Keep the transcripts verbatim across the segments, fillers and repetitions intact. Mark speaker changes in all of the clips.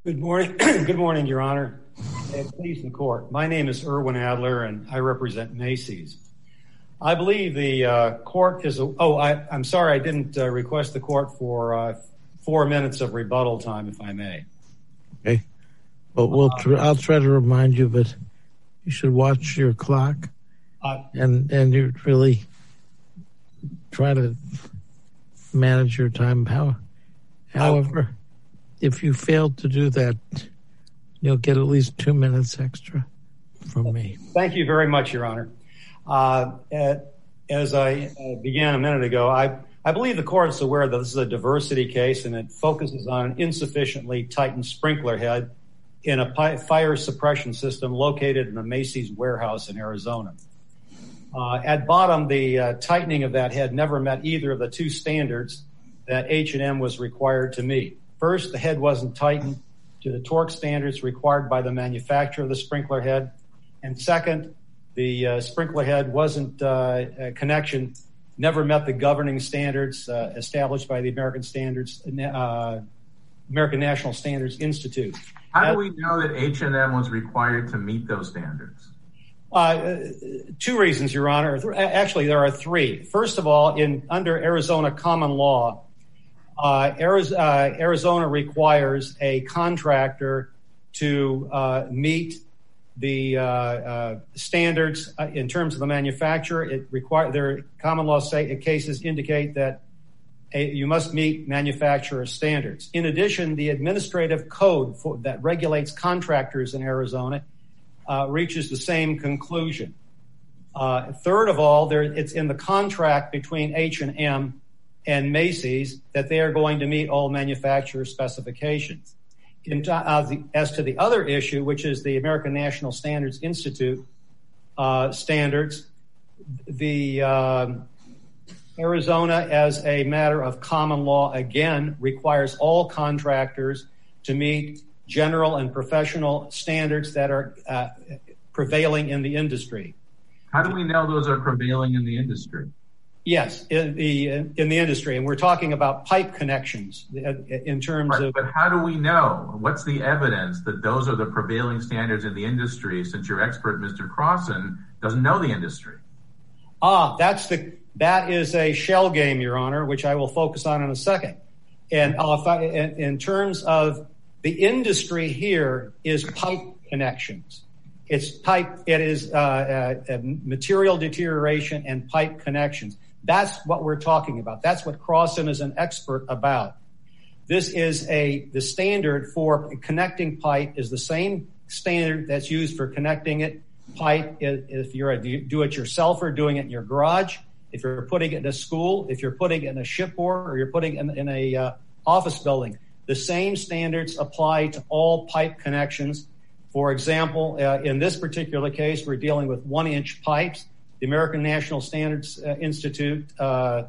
Speaker 1: Good morning. Good morning, Your Honor. Please, the court. My name is Erwin Adler, and I represent Macy's. I believe the uh, court is. A, oh, I, I'm sorry, I didn't uh, request the court for uh, four minutes of rebuttal time, if I may.
Speaker 2: Okay. Well, we'll. Tr- I'll try to remind you, but you should watch your clock, uh, and and you really try to manage your time. How, however. If you fail to do that, you'll get at least two minutes extra from me.
Speaker 1: Thank you very much, Your Honor. Uh, as I began a minute ago, I, I believe the court is aware that this is a diversity case and it focuses on an insufficiently tightened sprinkler head in a pi- fire suppression system located in a Macy's warehouse in Arizona. Uh, at bottom, the uh, tightening of that head never met either of the two standards that H and M was required to meet. First, the head wasn't tightened to the torque standards required by the manufacturer of the sprinkler head. And second, the uh, sprinkler head wasn't uh, a connection, never met the governing standards uh, established by the American Standards, uh, American National Standards Institute.
Speaker 3: How do we know that H and M was required to meet those standards?
Speaker 1: Uh, two reasons, Your Honor. Actually, there are three. First of all, in under Arizona common law, Uh, Arizona requires a contractor to uh, meet the uh, uh, standards uh, in terms of the manufacturer. It require their common law say cases indicate that a, you must meet manufacturer standards. In addition, the administrative code for, that regulates contractors in Arizona uh, reaches the same conclusion. Uh, third of all, there it's in the contract between H and M and Macy's that they are going to meet all manufacturer specifications. In, uh, the, as to the other issue, which is the American National Standards Institute uh, standards, the uh, Arizona, as a matter of common law, again, requires all contractors to meet general and professional standards that are uh, prevailing in the industry.
Speaker 3: How do we know those are prevailing in the industry?
Speaker 1: Yes, in the in the industry, and we're talking about pipe connections in terms
Speaker 3: right,
Speaker 1: of.
Speaker 3: But how do we know? What's the evidence that those are the prevailing standards in the industry? Since your expert, Mister Crossan, doesn't know the industry.
Speaker 1: Ah, that's the that is a shell game, Your Honor, which I will focus on in a second. And uh, if I, in, in terms of the industry here is pipe connections. It's pipe. It is uh, uh, material deterioration and pipe connections. That's what we're talking about. That's what Crossan is an expert about. This is a, the standard for connecting pipe is the same standard that's used for connecting it. Pipe, if you're a do-it-yourselfer doing it in your garage, if you're putting it in a school, if you're putting it in a shipboard, or you're putting it in, in a uh, office building, the same standards apply to all pipe connections. For example, uh, in this particular case, we're dealing with one-inch pipes. The American National Standards uh, Institute uh,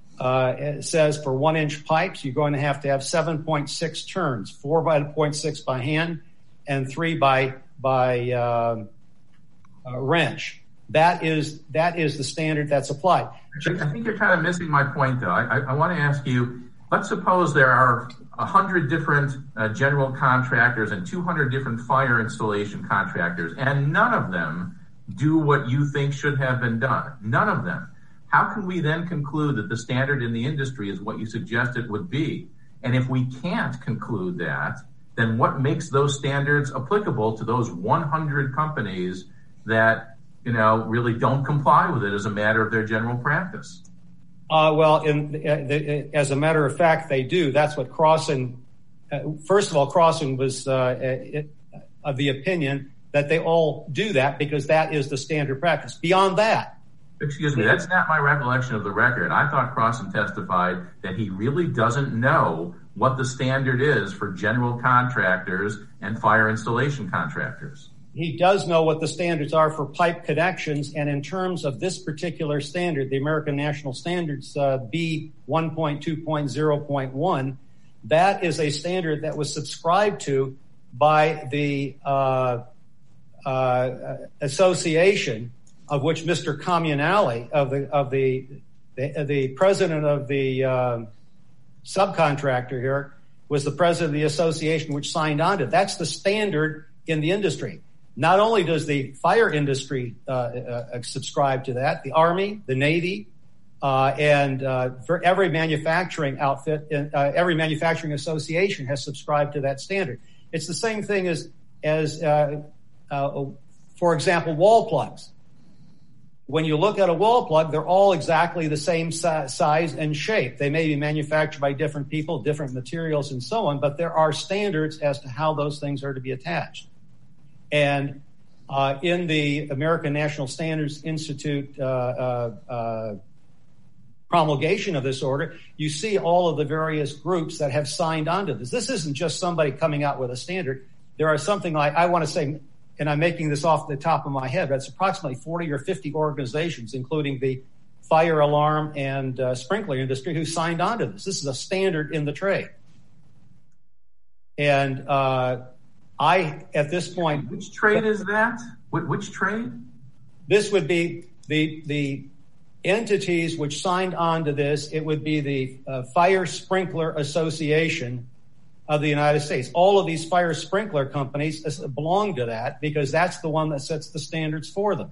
Speaker 1: uh, says for one-inch pipes, you're going to have to have seven point six turns, four by zero point six by hand, and three by by uh, uh, wrench. That is that is the standard that's applied.
Speaker 3: I think you're kind of missing my point, though. I, I, I want to ask you. Let's suppose there are one hundred different uh, general contractors and two hundred different fire installation contractors, and none of them do what you think should have been done. None of them. How can we then conclude that the standard in the industry is what you suggested would be? And if we can't conclude that, then what makes those standards applicable to those one hundred companies that, you know, really don't comply with it as a matter of their general practice?
Speaker 1: Uh, well, in, uh, the, as a matter of fact, they do. That's what Crossan, uh, first of all, Crossan was uh, it, of the opinion that they all do that because that is the standard practice. Beyond that.
Speaker 3: Excuse me, that's not my recollection of the record. I thought Crossan testified that he really doesn't know what the standard is for general contractors and fire installation contractors.
Speaker 1: He does know what the standards are for pipe connections, and in terms of this particular standard, the American National Standards uh, B one point two point zero point one, that is a standard that was subscribed to by the uh, uh, association of which Mister Comunale, of the of the the, the president of the uh, subcontractor here, was the president of the association which signed on to it. That's the standard in the industry. Not only does the fire industry uh, uh, subscribe to that, the Army, the Navy, uh, and uh, for every manufacturing outfit, uh, every manufacturing association has subscribed to that standard. It's the same thing as, as uh, uh, for example, wall plugs. When you look at a wall plug, they're all exactly the same si- size and shape. They may be manufactured by different people, different materials, and so on, but there are standards as to how those things are to be attached. And uh, in the American National Standards Institute uh, uh, uh, promulgation of this order, you see all of the various groups that have signed on to this. This isn't just somebody coming out with a standard. There are something like, I want to say, and I'm making this off the top of my head, that's approximately forty or fifty organizations, including the fire alarm and uh, sprinkler industry, who signed on to this. This is a standard in the trade. And uh, I, at this point...
Speaker 3: Which trade is that? Which trade?
Speaker 1: This would be the the entities which signed on to this. It would be the uh, Fire Sprinkler Association of the United States. All of these fire sprinkler companies belong to that because that's the one that sets the standards for them.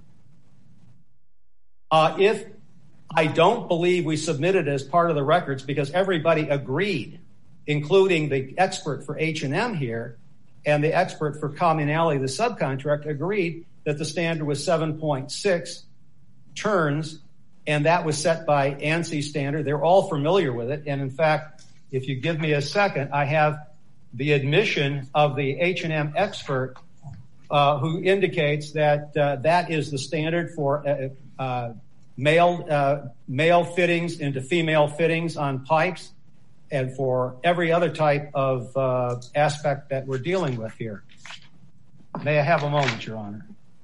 Speaker 1: Uh, if I don't believe we submitted as part of the records because everybody agreed, including the expert for H and M here and the expert for Communale, the subcontract, agreed that the standard was seven point six turns, and that was set by ANSI standard. They're all familiar with it. And in fact, if you give me a second, I have the admission of the H and M expert uh, who indicates that uh, that is the standard for uh, uh, male uh, male fittings into female fittings on pipes and for every other type of uh, aspect that we're dealing with here. May I have a moment, Your Honor?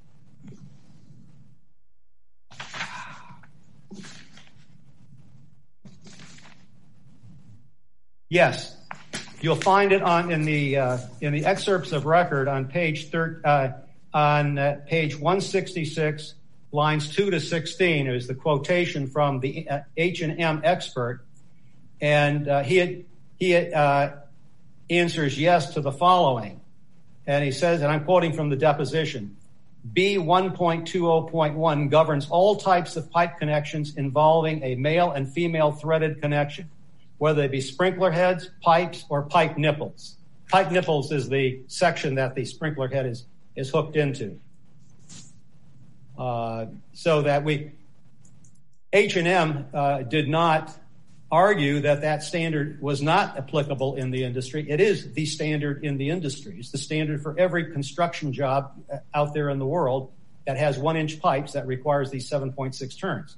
Speaker 1: Yes. You'll find it on in the uh, in the excerpts of record on page thir- uh, on uh, page one sixty-six, lines two to sixteen. It was the quotation from the uh, H and M expert, and uh, he had, he had, uh, answers yes to the following, and he says, and I'm quoting from the deposition: B one point two zero point one governs all types of pipe connections involving a male and female threaded connection, whether they be sprinkler heads, pipes, or pipe nipples. Pipe nipples is the section that the sprinkler head is, is hooked into. Uh, so that we, H and M uh, did not argue that that standard was not applicable in the industry. It is the standard in the industry. It's the standard for every construction job out there in the world that has one-inch pipes that requires these seven point six turns.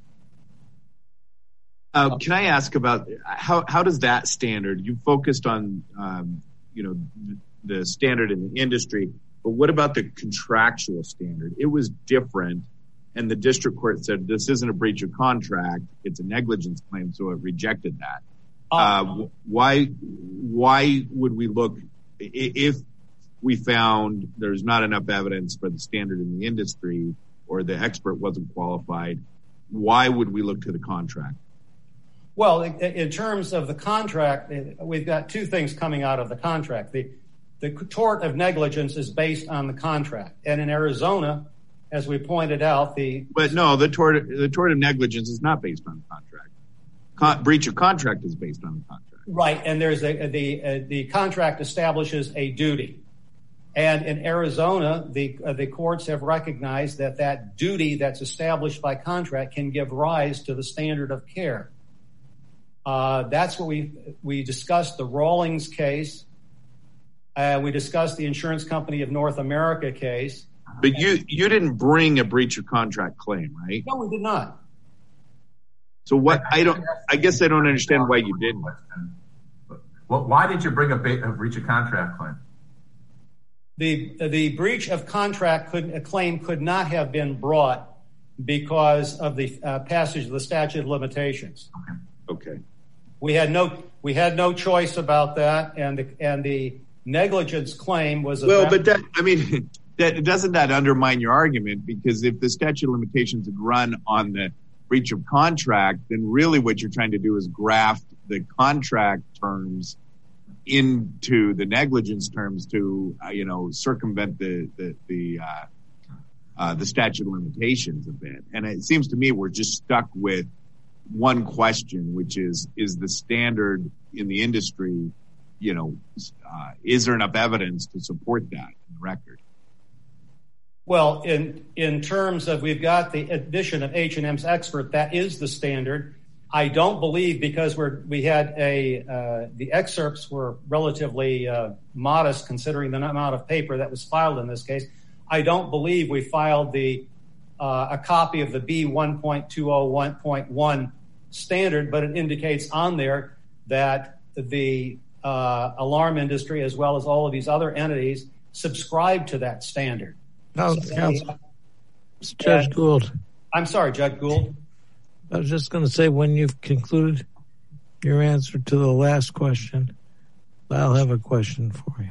Speaker 4: Uh, can I ask about how, how does that standard, you focused on, um, you know, the standard in the industry, but what about the contractual standard? It was different, and the district court said this isn't a breach of contract, it's a negligence claim, so it rejected that. Uh, why, why would we look, if we found there's not enough evidence for the standard in the industry or the expert wasn't qualified, why would we look to the contract?
Speaker 1: Well, in terms of the contract, we've got two things coming out of the contract. The, the tort of negligence is based on the contract. And in Arizona, as we pointed out, the...
Speaker 4: But no, the tort, the tort of negligence is not based on the contract. Con- breach of contract is based on the contract.
Speaker 1: Right, and there's a, the, uh, the contract establishes a duty. And in Arizona, the, uh, the courts have recognized that that duty that's established by contract can give rise to the standard of care. Uh, that's what we we discussed the Rawlings case. Uh, we discussed the Insurance Company of North America case.
Speaker 4: But you you didn't bring a breach of contract claim, right?
Speaker 1: No, we did not.
Speaker 4: So what? I don't. I guess I don't understand why you didn't.
Speaker 3: Well, why did you bring a, ba- a breach of contract claim?
Speaker 1: The the breach of contract could a claim could not have been brought because of the uh, passage of the statute of limitations.
Speaker 4: Okay. Okay.
Speaker 1: We had no we had no choice about that, and the and the negligence claim was
Speaker 4: well,
Speaker 1: about-
Speaker 4: but that I mean, that doesn't that undermine your argument? Because if the statute of limitations had run on the breach of contract, then really what you're trying to do is graft the contract terms into the negligence terms to, uh, you know, circumvent the, the, the, uh, uh, the statute of limitations a bit. And it seems to me we're just stuck with one question, which is, is the standard in the industry, you know, uh, is there enough evidence to support that in the record?
Speaker 1: Well, in, in terms of, we've got the addition of H and M's expert, that is the standard. I don't believe, because we're, we had a, uh, the excerpts were relatively uh, modest considering the amount of paper that was filed in this case. I don't believe we filed the, uh, a copy of the B one point two oh one point one standard, but it indicates on there that the uh, alarm industry, as well as all of these other entities, subscribe to that standard.
Speaker 2: No,
Speaker 1: so,
Speaker 2: Counsel, Judge Gould.
Speaker 1: I'm sorry, Judge Gould.
Speaker 2: I was just going to say, when you've concluded your answer to the last question, I'll have a question for you.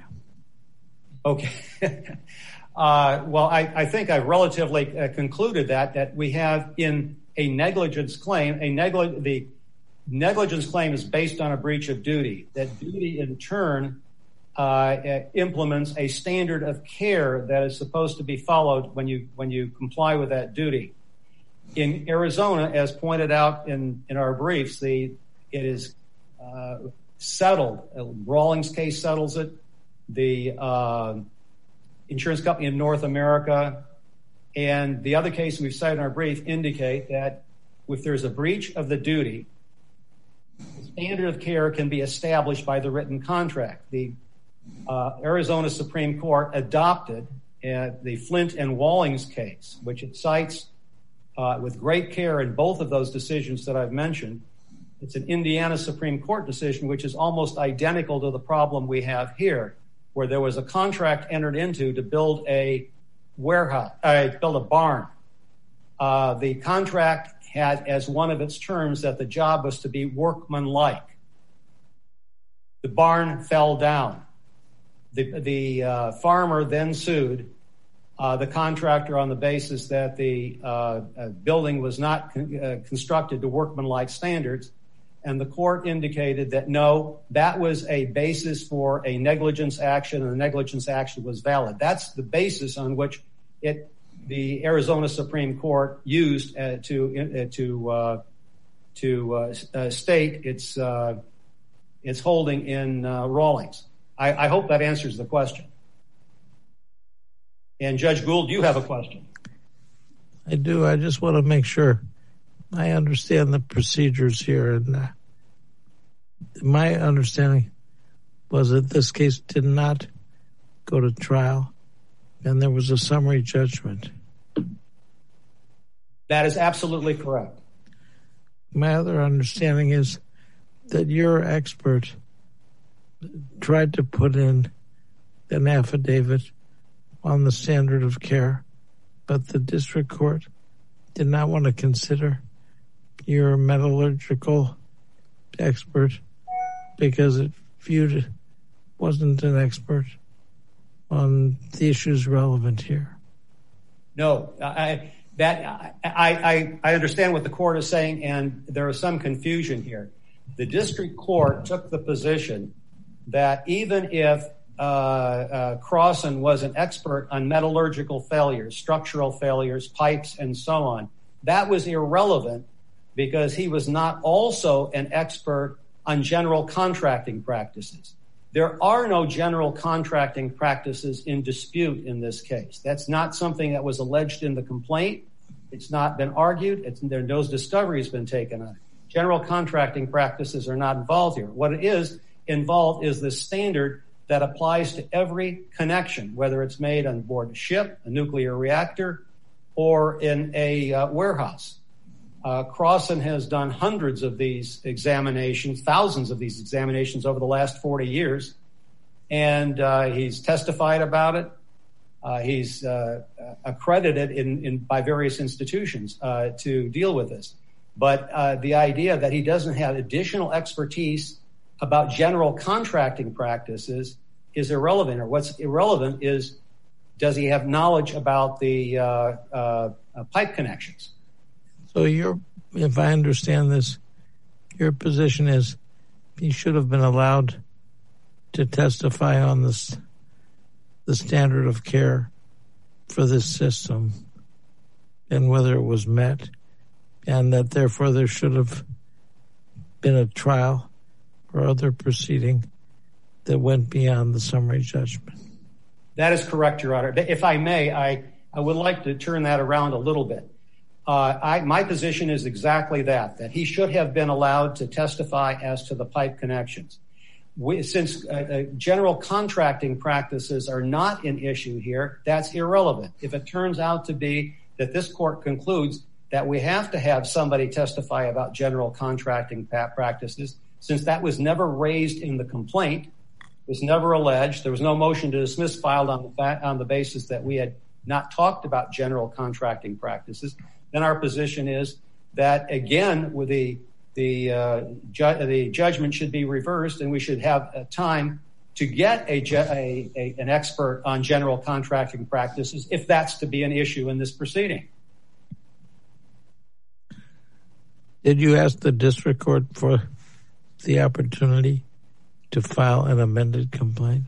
Speaker 1: Okay. uh, well, I, I think I've relatively uh, concluded that, that we have in a negligence claim, a neglig- the negligence claim is based on a breach of duty. That duty, in turn, uh, implements a standard of care that is supposed to be followed when you when you comply with that duty. In Arizona, as pointed out in, in our briefs, the it is uh, settled. Rawlings case settles it. The uh, insurance company in North America and the other case we've cited in our brief indicate that if there's a breach of the duty, the standard of care can be established by the written contract. The uh, Arizona Supreme Court adopted uh, the Flint and Rawlings case, which it cites Uh, with great care in both of those decisions that I've mentioned. It's an Indiana Supreme Court decision, which is almost identical to the problem we have here, where there was a contract entered into to build a warehouse, uh, build a barn. Uh, the contract had as one of its terms that the job was to be workmanlike. The barn fell down. The, the uh, farmer then sued Uh, the contractor on the basis that the uh, uh, building was not con- uh, constructed to workmanlike standards. And the court indicated that no, that was a basis for a negligence action, and the negligence action was valid. That's the basis on which it, the Arizona Supreme Court used uh, to uh, to uh, to uh, uh, state its uh, its holding in uh, Rawlings. I, I hope that answers the question. And Judge Gould, you have a question.
Speaker 2: I do. I just want to make sure I understand the procedures here. And uh, my understanding was that this case did not go to trial, and there was a summary judgment.
Speaker 1: That is absolutely correct.
Speaker 2: My other understanding is that your expert tried to put in an affidavit on the standard of care, but the district court did not want to consider your metallurgical expert because it viewed it wasn't an expert on the issues relevant here.
Speaker 1: No, I, that I, I, I understand what the court is saying, and there is some confusion here. The district court took the position that even if Uh, uh, Crossan was an expert on metallurgical failures, structural failures, pipes, and so on, that was irrelevant because he was not also an expert on general contracting practices. There are no general contracting practices in dispute in this case. That's not something that was alleged in the complaint. It's not been argued. It's, there, no discovery has been taken on it. General contracting practices are not involved here. What it is involved is the standard that applies to every connection, whether it's made on board a ship, a nuclear reactor, or in a uh, warehouse. Uh, Crossan has done hundreds of these examinations, thousands of these examinations over the last forty years, and uh, he's testified about it. Uh, he's uh, accredited in, in by various institutions uh, to deal with this. But uh, the idea that he doesn't have additional expertise about general contracting practices is irrelevant, or what's irrelevant is, does he have knowledge about the uh, uh, uh, pipe connections?
Speaker 2: So your, if I understand this, your position is he should have been allowed to testify on this, the standard of care for this system and whether it was met, and that therefore there should have been a trial or other proceeding that went beyond the summary judgment?
Speaker 1: That is correct, Your Honor. If I may, I, I would like to turn that around a little bit. Uh, I, my position is exactly that, that he should have been allowed to testify as to the pipe connections. We, since uh, uh, general contracting practices are not an issue here, that's irrelevant. If it turns out to be that this court concludes that we have to have somebody testify about general contracting practices, since that was never raised in the complaint, was never alleged, there was no motion to dismiss filed on the fact, on the basis that we had not talked about general contracting practices, then our position is that, again, with the the uh, ju- the judgment should be reversed, and we should have a time to get a, ge- a, a an expert on general contracting practices, if that's to be an issue in this proceeding.
Speaker 2: Did you ask the district court for the opportunity to file an amended complaint?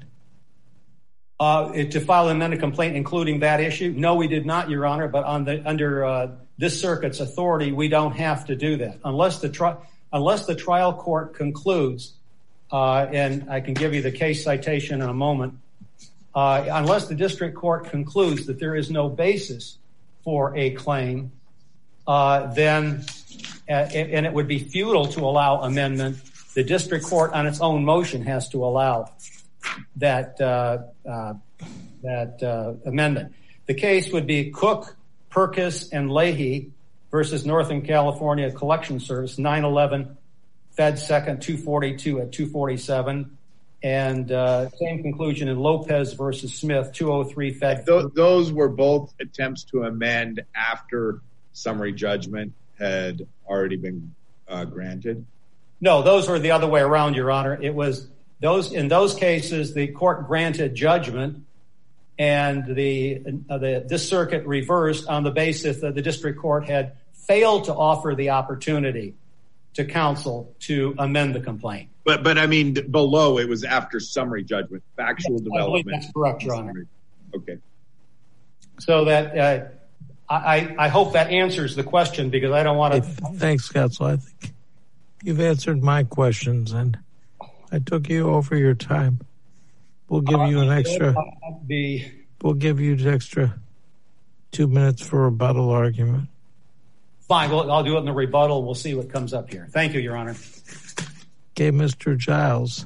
Speaker 1: Uh, to file an amended complaint, including that issue? No, we did not, Your Honor. But on the under uh, this circuit's authority, we don't have to do that unless the tri- unless the trial court concludes. Uh, and I can give you the case citation in a moment. Uh, unless the district court concludes that there is no basis for a claim, uh, then uh, and it would be futile to allow amendment. The district court, on its own motion, has to allow that uh, uh, that uh, amendment. The case would be Cook, Perkis, and Leahy versus Northern California Collection Service, nine eleven Fed Second two forty-two at two forty-seven, and uh, same conclusion in Lopez versus Smith, two oh three Fed.
Speaker 4: Th- those were both attempts to amend after summary judgment had already been uh, granted.
Speaker 1: No, those were the other way around, Your Honor. It was those in those cases the court granted judgment, and the uh, the this circuit reversed on the basis that the district court had failed to offer the opportunity to counsel to amend the complaint.
Speaker 4: But but I mean, below it was after summary judgment, factual development.
Speaker 1: That's correct, Your Honor.
Speaker 4: Okay.
Speaker 1: So that uh, I I hope that answers the question, because I don't want to.
Speaker 2: Thanks, counsel. I think you've answered my questions, and I took you over your time. We'll give you an extra.
Speaker 1: The
Speaker 2: we'll give you an extra two minutes for rebuttal argument.
Speaker 1: Fine. Well, I'll do it in the rebuttal. We'll see what comes up here. Thank you, Your Honor.
Speaker 2: Okay, Mister Giles.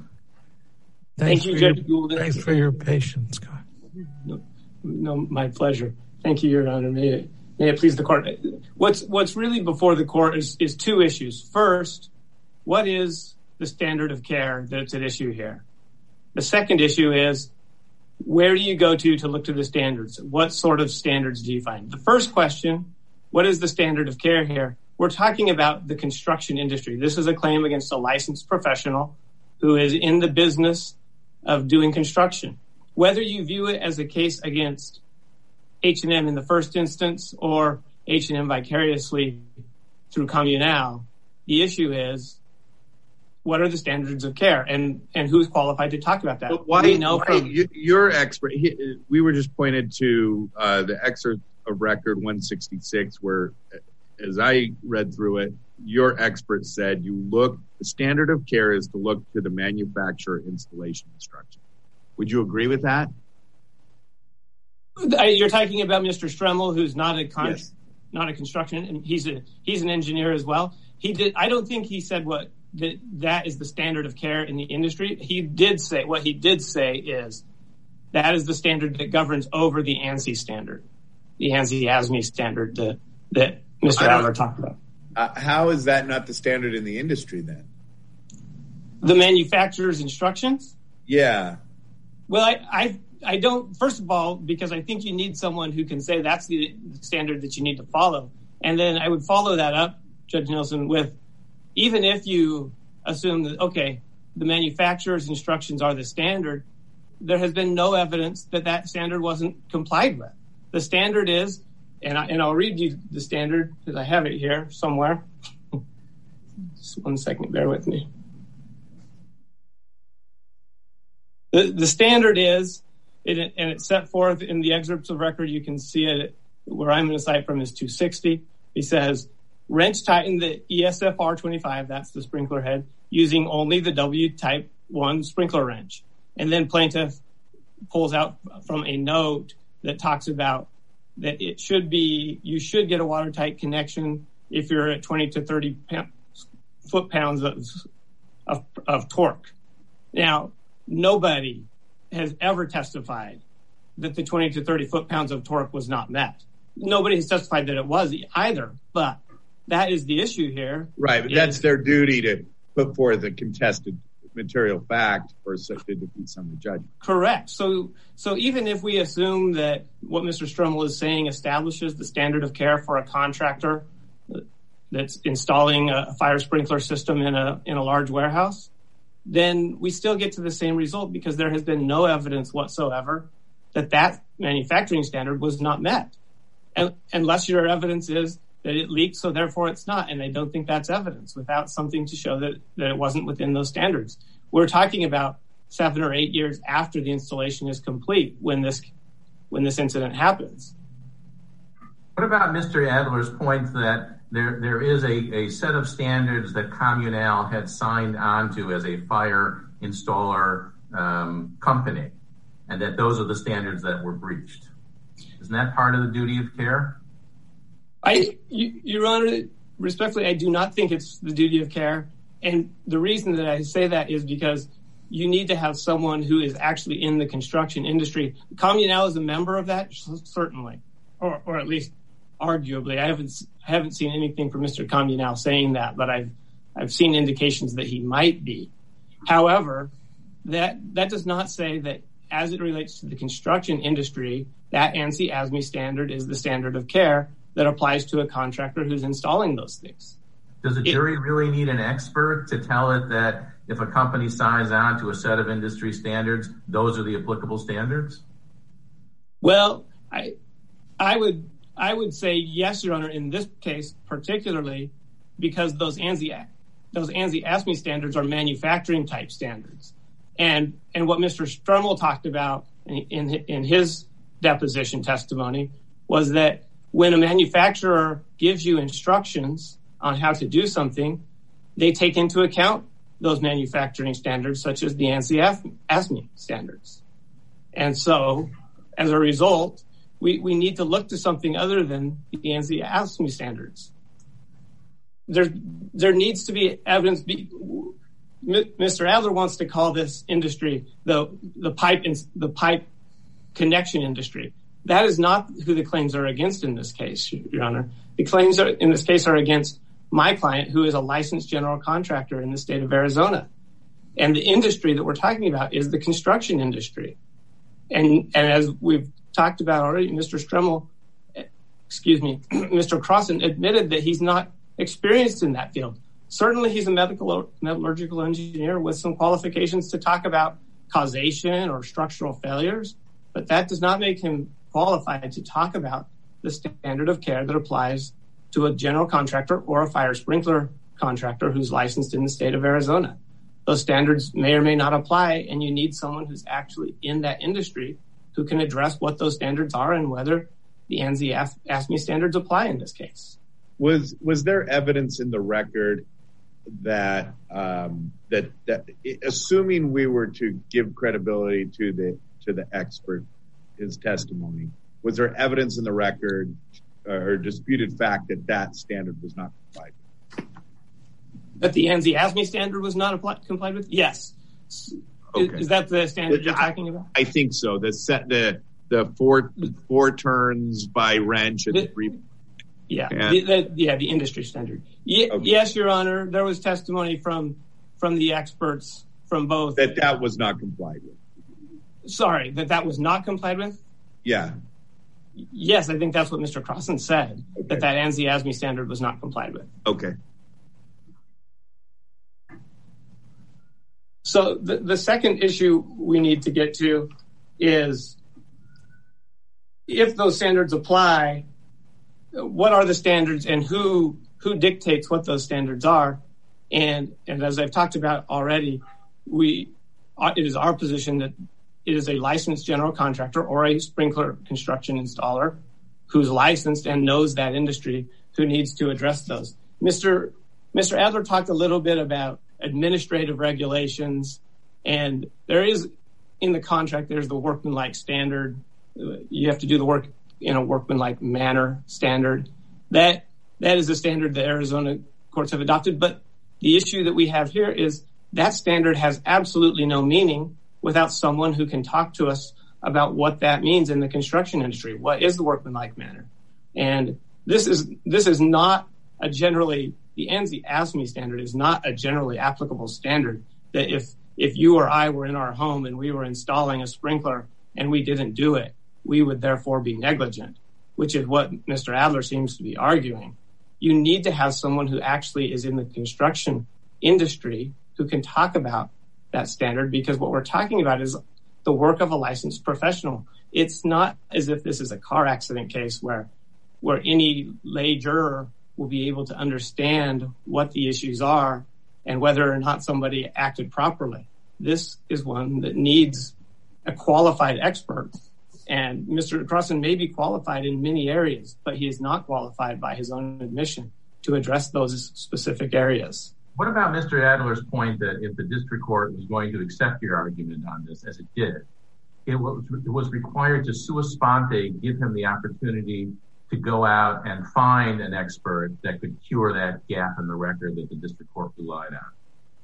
Speaker 5: Thank you, Judge Gould.
Speaker 2: Thanks for your patience. Go ahead.
Speaker 5: No, no, my pleasure. Thank you, Your Honor. May it, may it please the court. What's what's really before the court is, is two issues. First, what is the standard of care that's at issue here? The second issue is, where do you go to to look to the standards? What sort of standards do you find? The first question, what is the standard of care here? We're talking about the construction industry. This is a claim against a licensed professional who is in the business of doing construction. Whether you view it as a case against H and M in the first instance or H and M vicariously through Communal, the issue is, what are the standards of care, and, and who's qualified to talk about that?
Speaker 4: But why, we know why from your expert, he, we were just pointed to uh, the excerpt of record one sixty-six, where, as I read through it, your expert said you look, the standard of care is to look to the manufacturer installation instruction. Would you agree with that?
Speaker 5: You're talking about Mister Stremmel, who's not a con- yes. not a construction, and he's a he's an engineer as well. He did. I don't think he said what that that is the standard of care in the industry. He did say what he did say is that is the standard that governs over the ANSI standard, the ANSI-ASME standard that that Mister Adler talked about.
Speaker 4: Uh, how is that not the standard in the industry then?
Speaker 5: The manufacturer's instructions?
Speaker 4: Yeah.
Speaker 5: Well, I, I I don't, first of all, because I think you need someone who can say that's the standard that you need to follow. And then I would follow that up, Judge Nelson, with even if you assume that, okay, the manufacturer's instructions are the standard, there has been no evidence that that standard wasn't complied with. The standard is, and, I, and I'll read you the standard because I have it here somewhere. Just one second, bear with me. The, the standard is, it, and it's set forth in the excerpts of record, you can see it where I'm going to cite from is two sixty. He says, wrench tighten the E S F R twenty-five, that's the sprinkler head, using only the W type one sprinkler wrench. And then plaintiff pulls out from a note that talks about that it should be, you should get a watertight connection if you're at twenty to thirty foot pounds of, of, of torque. Now, nobody has ever testified that the twenty to thirty foot pounds of torque was not met. Nobody has testified that it was either, but that is the issue here.
Speaker 4: Right, but that's their duty to put forth a contested material fact for such to defeat summary judgment.
Speaker 5: Correct. So, so even if we assume that what Mister Strummel is saying establishes the standard of care for a contractor that's installing a fire sprinkler system in a in a large warehouse, then we still get to the same result because there has been no evidence whatsoever that that manufacturing standard was not met. And, unless your evidence is that it leaked, so therefore it's not. And I don't think that's evidence without something to show that, that it wasn't within those standards. We're talking about seven or eight years after the installation is complete when this when this incident happens.
Speaker 3: What about Mister Adler's point that there there is a, a set of standards that Communal had signed onto as a fire installer um, company, and that those are the standards that were breached? Isn't that part of the duty of care?
Speaker 5: I, Your Honor, respectfully, I do not think it's the duty of care. And the reason that I say that is because you need to have someone who is actually in the construction industry. Communal is a member of that, certainly, or or at least arguably. I haven't I haven't seen anything from Mister Communal saying that, but I've I've seen indications that he might be. However, that that does not say that as it relates to the construction industry, that ANSI A S M E standard is the standard of care that applies to a contractor who's installing those things.
Speaker 3: Does a jury really need an expert to tell it that if a company signs on to a set of industry standards, those are the applicable standards?
Speaker 5: Well, I I would I would say yes, Your Honor, in this case particularly, because those ANSI those ANSI A S M E standards are manufacturing type standards. And and what Mister Strummel talked about in, in in his deposition testimony was that when a manufacturer gives you instructions on how to do something, they take into account those manufacturing standards, such as the ANSI A S M E standards. And so, as a result, we, we need to look to something other than the ANSI A S M E standards. There, there needs to be evidence. Be, Mister Adler wants to call this industry the the pipe the pipe connection industry. That is not who the claims are against in this case, Your Honor. The claims are, in this case are against my client, who is a licensed general contractor in the state of Arizona. And the industry that we're talking about is the construction industry. And and as we've talked about already, Mister Strummel, excuse me, Mister Crossan admitted that he's not experienced in that field. Certainly he's a medical metallurgical engineer with some qualifications to talk about causation or structural failures, but that does not make him qualified to talk about the standard of care that applies to a general contractor or a fire sprinkler contractor who's licensed in the state of Arizona. Those standards may or may not apply, and you need someone who's actually in that industry who can address what those standards are and whether the ANSI A S M E standards apply in this case.
Speaker 4: Was was there evidence in the record that um, that that assuming we were to give credibility to the to the expert, his testimony, was there evidence in the record or disputed fact that that standard was not complied with?
Speaker 5: That the ANSI A S M E standard was not applied, complied with? Yes. Okay. Is, is that the standard you're talking about?
Speaker 4: I think so. The set the the four four turns by wrench and the, three.
Speaker 5: Yeah, the, the, yeah, the industry standard. Ye- okay. Yes, Your Honor. There was testimony from from the experts from both
Speaker 4: that that was not complied with.
Speaker 5: Sorry, that that was not complied with?
Speaker 4: Yeah.
Speaker 5: Yes, I think that's what Mister Crossan said, okay. that that ANSI A S M E standard was not complied with.
Speaker 4: Okay.
Speaker 5: So the, the second issue we need to get to is if those standards apply, what are the standards and who who dictates what those standards are? And and as I've talked about already, we it is our position that it is a licensed general contractor or a sprinkler construction installer who's licensed and knows that industry who needs to address those. Mister Mister Adler talked a little bit about administrative regulations, and there is in the contract, there's the workmanlike standard. You have to do the work in a workmanlike manner standard. That that is a standard that Arizona courts have adopted. But the issue that we have here is that standard has absolutely no meaning without someone who can talk to us about what that means in the construction industry. What is the workmanlike manner? And this is this is not a generally the ANSI ASME standard is not a generally applicable standard that if if you or I were in our home and we were installing a sprinkler and we didn't do it, we would therefore be negligent, which is what Mister Adler seems to be arguing. You need to have someone who actually is in the construction industry who can talk about that standard, because what we're talking about is the work of a licensed professional. It's not as if this is a car accident case where where any lay juror will be able to understand what the issues are and whether or not somebody acted properly. This is one that needs a qualified expert. And Mister Crossan may be qualified in many areas, but he is not qualified by his own admission to address those specific areas.
Speaker 3: What about Mister Adler's point that if the district court was going to accept your argument on this, as it did, it was, it was required to sua sponte give him the opportunity to go out and find an expert that could cure that gap in the record that the district court relied on?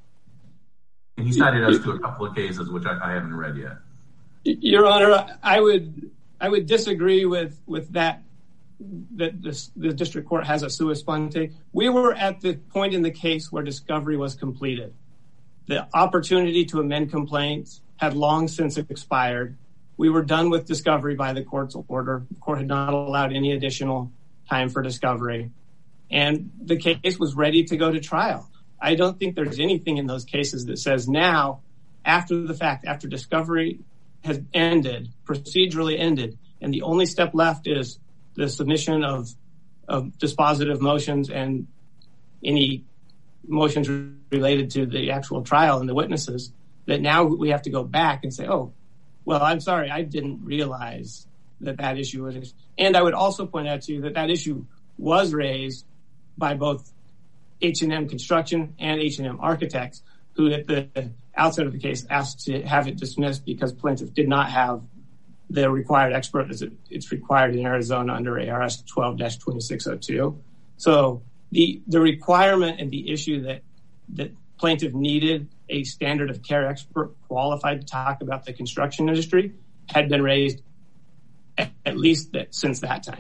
Speaker 3: And he cited us to a couple of cases, which I, I haven't read yet.
Speaker 5: Your Honor, I would I would disagree with, with that, that this, the district court has a sua sponte. We were at the point in the case where discovery was completed. The opportunity to amend complaints had long since expired. We were done with discovery by the court's order. The court had not allowed any additional time for discovery. And the case was ready to go to trial. I don't think there's anything in those cases that says now, after the fact, after discovery has ended, procedurally ended, and the only step left is the submission of, of dispositive motions and any motions related to the actual trial and the witnesses, that now we have to go back and say, oh, well, I'm sorry, I didn't realize that that issue was. And I would also point out to you that that issue was raised by both H and M Construction and H and M Architects, who at the outset of the case asked to have it dismissed because plaintiff did not have the required expert as it's required in Arizona under A R S twelve dash twenty-six oh two. So the the requirement and the issue that that plaintiff needed a standard of care expert qualified to talk about the construction industry had been raised at, at least that, since that time.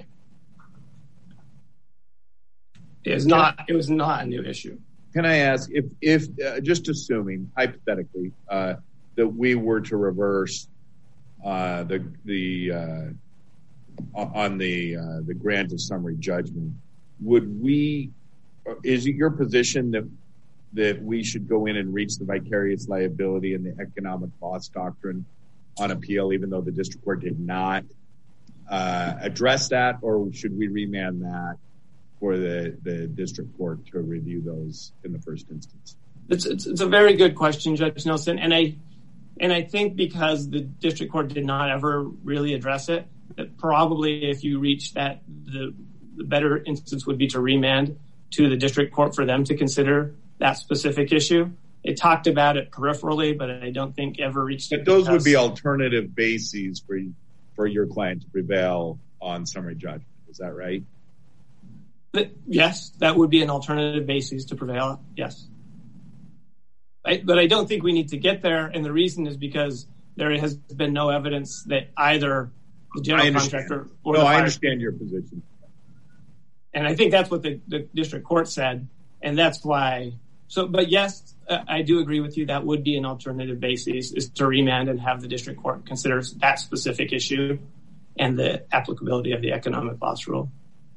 Speaker 5: It is not. It was not a new issue.
Speaker 4: Can I ask if, if uh, just assuming hypothetically uh, that we were to reverse uh, the the uh, on the uh, the grant of summary judgment, would we? Is it your position that that we should go in and reach the vicarious liability and the economic loss doctrine on appeal, even though the district court did not uh, address that, or should we remand that for the, the district court to review those in the first instance?
Speaker 5: It's, it's it's a very good question, Judge Nelson, and I and I think because the district court did not ever really address it, that probably if you reach that, the, the better instance would be to remand to the district court for them to consider that specific issue. It talked about it peripherally, but I don't think ever reached it.
Speaker 4: But those would be alternative bases for for your client to prevail on summary judgment. Is that right?
Speaker 5: But yes, that would be an alternative basis to prevail. Yes. I, but I don't think we need to get there. And the reason is because there has been no evidence that either the general contractor or
Speaker 4: no,
Speaker 5: the
Speaker 4: I
Speaker 5: fire,
Speaker 4: understand your position.
Speaker 5: And I think that's what the, the district court said. And that's why. So, but yes, uh, I do agree with you. That would be an alternative basis, is to remand and have the district court consider that specific issue and the applicability of the economic loss rule.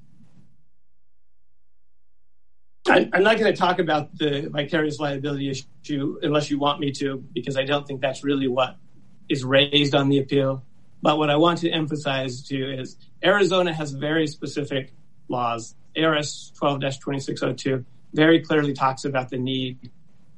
Speaker 5: I'm not going to talk about the vicarious liability issue unless you want me to, because I don't think that's really what is raised on the appeal. But what I want to emphasize to you is Arizona has very specific laws. A R S twelve dash twenty-six oh two very clearly talks about the need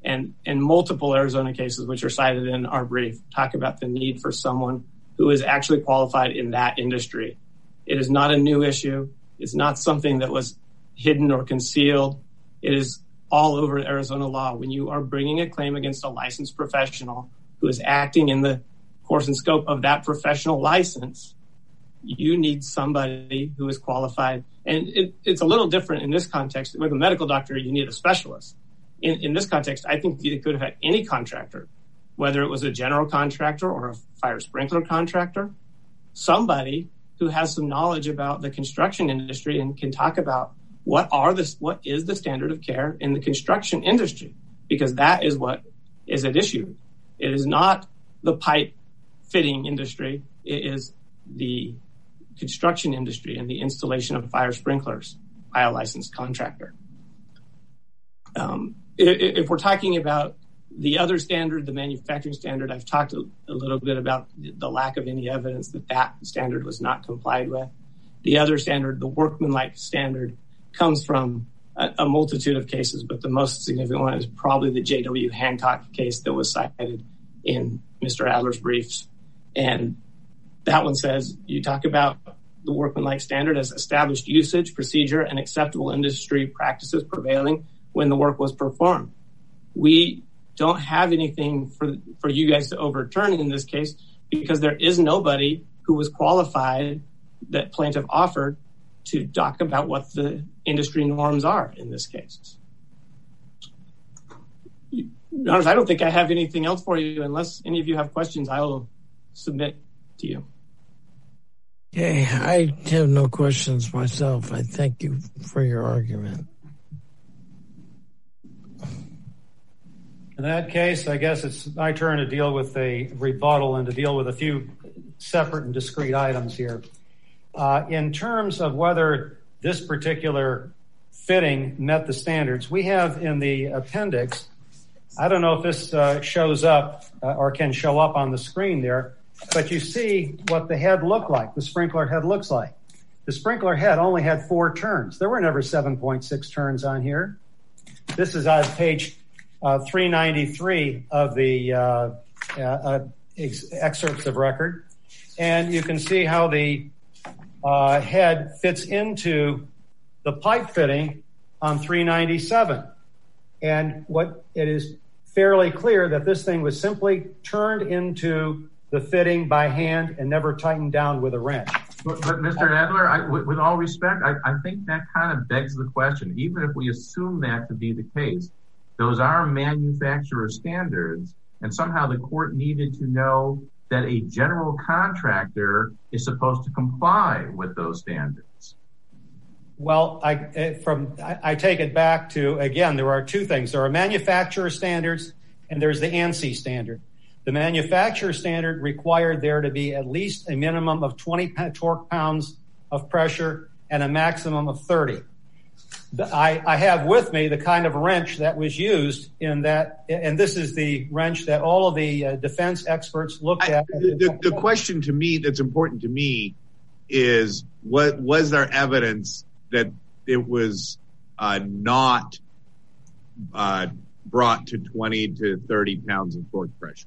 Speaker 5: And, and multiple Arizona cases, which are cited in our brief, talk about the need for someone who is actually qualified in that industry. It is not a new issue. It's not something that was hidden or concealed. It is all over Arizona law. When you are bringing a claim against a licensed professional who is acting in the course and scope of that professional license, you need somebody who is qualified. And it, it's a little different in this context. With a medical doctor, you need a specialist. In, in this context, I think you could have had any contractor, whether it was a general contractor or a fire sprinkler contractor, somebody who has some knowledge about the construction industry and can talk about what are the, what is the standard of care in the construction industry, because that is what is at issue. It is not the pipe fitting industry. It is the construction industry and the installation of fire sprinklers by a licensed contractor. Um, if we're talking about the other standard, the manufacturing standard, I've talked a, a little bit about the lack of any evidence that that standard was not complied with. The other standard, the workmanlike standard, comes from a, a multitude of cases, but the most significant one is probably the J W Hancock case that was cited in Mister Adler's briefs. And that one says, you talk about the workmanlike standard as established usage, procedure, and acceptable industry practices prevailing when the work was performed. We don't have anything for, for you guys to overturn in this case because there is nobody who was qualified that plaintiff offered to talk about what the industry norms are in this case. I don't think I have anything else for you. Unless any of you have questions, I will submit to you.
Speaker 2: Okay, I have no questions myself. I thank you for your argument.
Speaker 1: In that case, I guess it's my turn to deal with a rebuttal and to deal with a few separate and discrete items here. Uh, in terms of whether this particular fitting met the standards, we have in the appendix, I don't know if this uh, shows up uh, or can show up on the screen there, but you see what the head looked like, the sprinkler head looks like. The sprinkler head only had four turns. There were never seven point six turns on here. This is on page uh, three ninety-three of the uh, uh, ex- excerpts of record. And you can see how the uh, head fits into the pipe fitting on three ninety-seven. And what it is fairly clear that this thing was simply turned into the fitting by hand and never tightened down with a wrench.
Speaker 3: But, but Mister Adler, I, with, with all respect, I, I think that kind of begs the question. Even if we assume that to be the case, those are manufacturer standards, and somehow the court needed to know that a general contractor is supposed to comply with those standards.
Speaker 1: Well, I from I, I take it back to, again, there are two things. There are manufacturer standards and there's the ANSI standard. The manufacturer standard required there to be at least a minimum of twenty torque pounds of pressure and a maximum of thirty. The, I, I have with me the kind of wrench that was used in that, and this is the wrench that all of the uh, defense experts looked at.
Speaker 4: I, the, the question to me that's important to me is, what was there evidence that it was uh, not uh, brought to twenty to thirty pounds of torque pressure?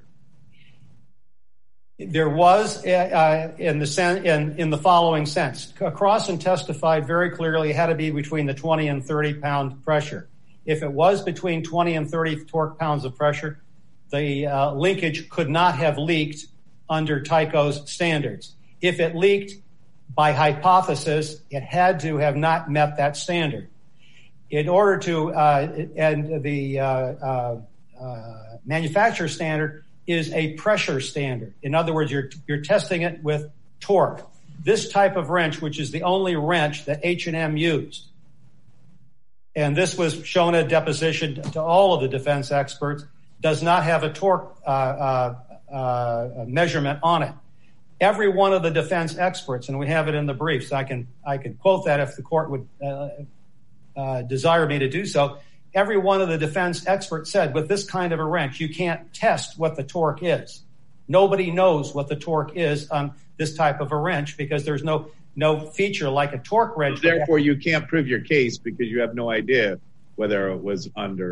Speaker 1: There was uh, in the sen- in, in the following sense. Crossan testified very clearly it had to be between the twenty and thirty pound pressure. If it was between twenty and thirty torque pounds of pressure, the uh, linkage could not have leaked under Tyco's standards. If it leaked, by hypothesis, it had to have not met that standard. In order to, uh, and the uh, uh, uh, manufacturer standard is a pressure standard. In other words, you're you're testing it with torque. This type of wrench, which is the only wrench that H and M used, and this was shown at deposition to all of the defense experts, does not have a torque uh, uh, uh, measurement on it. Every one of the defense experts, and we have it in the briefs, I can I can quote that if the court would uh, uh, desire me to do so. Every one of the defense experts said, with this kind of a wrench, you can't test what the torque is. Nobody knows what the torque is on this type of a wrench because there's no no feature like a torque wrench.
Speaker 4: Therefore, you can't prove your case because you have no idea whether it was under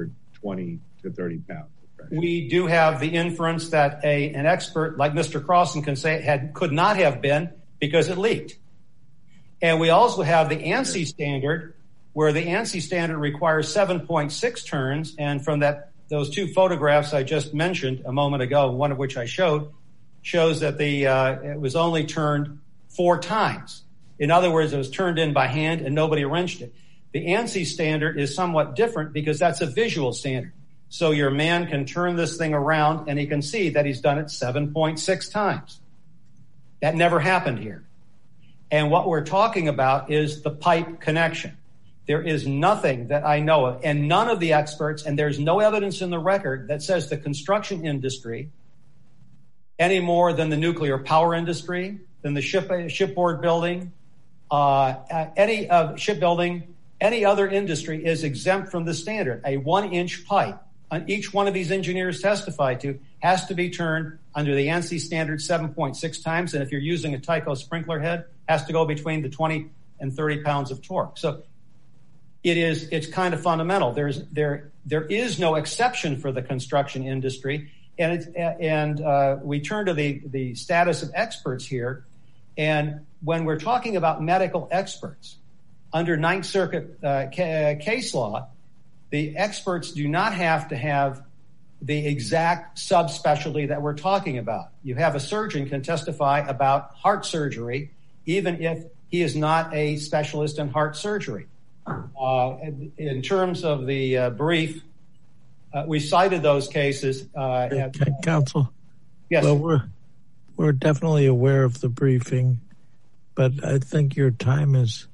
Speaker 4: twenty to thirty pounds.
Speaker 1: We do have the inference that a an expert like Mister Crossan can say had could not have been because it leaked. And we also have the ANSI standard, where the ANSI standard requires seven point six turns. And from that, those two photographs I just mentioned a moment ago, one of which I showed, shows that the uh, it was only turned four times. In other words, it was turned in by hand and nobody wrenched it. The ANSI standard is somewhat different because that's a visual standard. So your man can turn this thing around and he can see that he's done it seven point six times. That never happened here. And what we're talking about is the pipe connection. There is nothing that I know of, and none of the experts, and there's no evidence in the record that says the construction industry, any more than the nuclear power industry, than the ship shipboard building, uh, any uh, shipbuilding, any other industry is exempt from the standard. A one-inch pipe, on each one of these engineers testified to, has to be turned under the ANSI standard seven point six times, and if you're using a Tyco sprinkler head, has to go between the twenty and thirty pounds of torque. So it is, it's kind of fundamental. There's, there, there is no exception for the construction industry. And it's, and, uh, we turn to the, the status of experts here. And when we're talking about medical experts under Ninth Circuit, uh, ca- case law, the experts do not have to have the exact subspecialty that we're talking about. You have a surgeon can testify about heart surgery, even if he is not a specialist in heart surgery. Uh, in terms of the uh, brief, uh, we cited those cases. Uh,
Speaker 2: okay, at, counsel.
Speaker 1: Yes.
Speaker 2: Well, we're we're definitely aware of the briefing, but I think your time is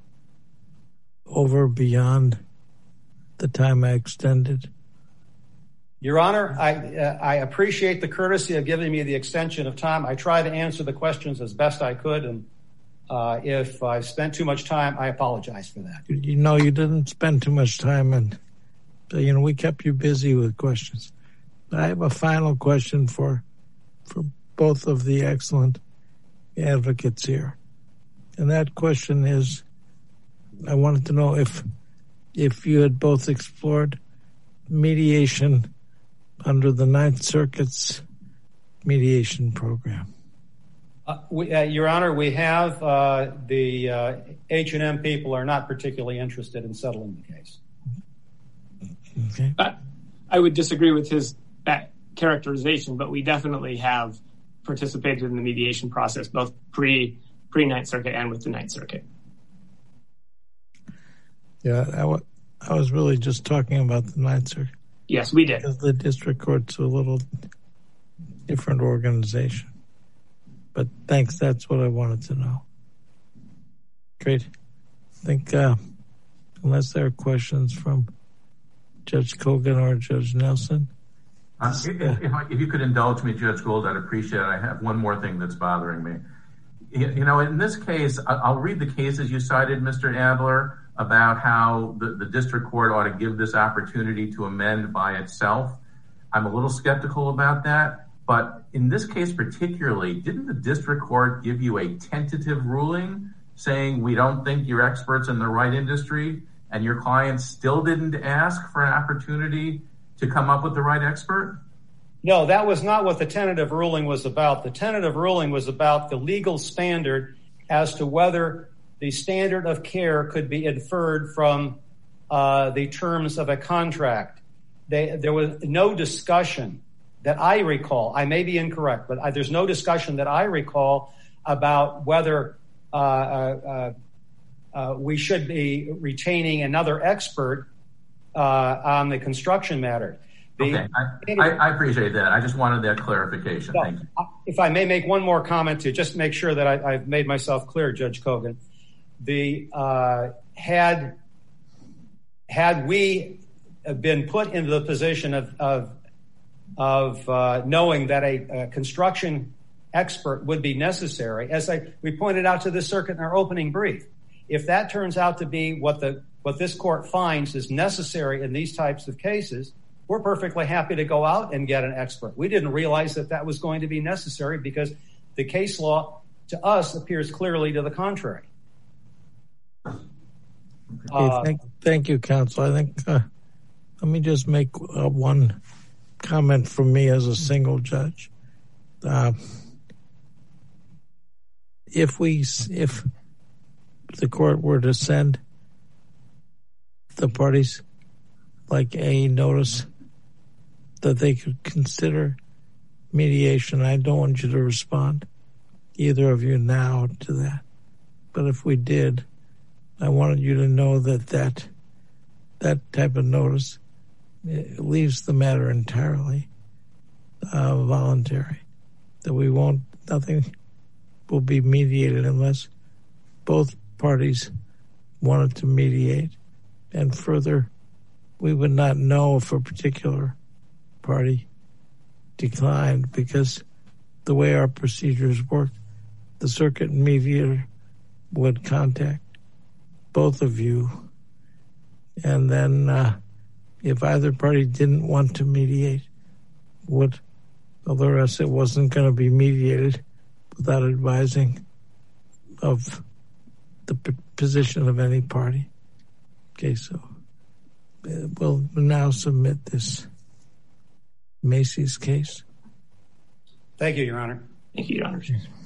Speaker 2: over beyond the time I extended.
Speaker 1: Your Honor, I uh, I appreciate the courtesy of giving me the extension of time. I tried to answer the questions as best I could, and Uh, if I've spent too much time, I apologize for that.
Speaker 2: You know, you didn't spend too much time, and, you know, we kept you busy with questions. But I have a final question for for both of the excellent advocates here. And that question is, I wanted to know if if you had both explored mediation under the Ninth Circuit's mediation program.
Speaker 1: Uh, we, uh, Your Honor, we have uh, the uh, H and M people are not particularly interested in settling the case.
Speaker 2: Okay.
Speaker 5: I, I would disagree with his that characterization, but we definitely have participated in the mediation process, both pre pre Ninth Circuit and with the Ninth Circuit.
Speaker 2: Yeah, I, w- I was really just talking about the Ninth Circuit.
Speaker 5: Yes, we did.
Speaker 2: Because the district court's a little different organization. But thanks, that's what I wanted to know. Great. I think, uh, unless there are questions from Judge Kogan or Judge Nelson.
Speaker 3: Uh, if, if, I, if you could indulge me, Judge Gould, I'd appreciate it. I have one more thing that's bothering me. You, you know, in this case, I'll read the cases you cited, Mister Adler, about how the, the district court ought to give this opportunity to amend by itself. I'm a little skeptical about that. But in this case particularly, didn't the district court give you a tentative ruling saying we don't think you're experts in the right industry, and your client still didn't ask for an opportunity to come up with the right expert?
Speaker 1: No, that was not what the tentative ruling was about. The tentative ruling was about the legal standard as to whether the standard of care could be inferred from uh, the terms of a contract. They, there was no discussion that I recall, I may be incorrect, but I, there's no discussion that I recall about whether uh, uh, uh, we should be retaining another expert uh, on the construction matter. The,
Speaker 3: okay, I, I, I appreciate that. I just wanted that clarification.
Speaker 1: No,
Speaker 3: Thank you.
Speaker 1: If I may make one more comment to just make sure that I, I've made myself clear, Judge Kogan. The uh, had had we been put into the position of, of of uh, knowing that a, a construction expert would be necessary, as I, we pointed out to the circuit in our opening brief. If that turns out to be what the what this court finds is necessary in these types of cases, we're perfectly happy to go out and get an expert. We didn't realize that that was going to be necessary because the case law to us appears clearly to the contrary.
Speaker 2: Okay, thank, thank you, counsel. I think uh, let me just make uh, one comment from me as a single judge. Uh, if we, if the court were to send the parties like a notice that they could consider mediation, I don't want you to respond, either of you now, to that. But if we did, I wanted you to know that that, that type of notice leaves the matter entirely uh, voluntary, that we won't, nothing will be mediated unless both parties wanted to mediate. And further, we would not know if a particular party declined, because the way our procedures work, the circuit mediator would contact both of you, and then uh, if either party didn't want to mediate, would alert us it wasn't going to be mediated without advising of the p- position of any party. Okay, so we'll now submit this Macy's case.
Speaker 1: Thank you, Your Honor.
Speaker 5: Thank you, Your Honor.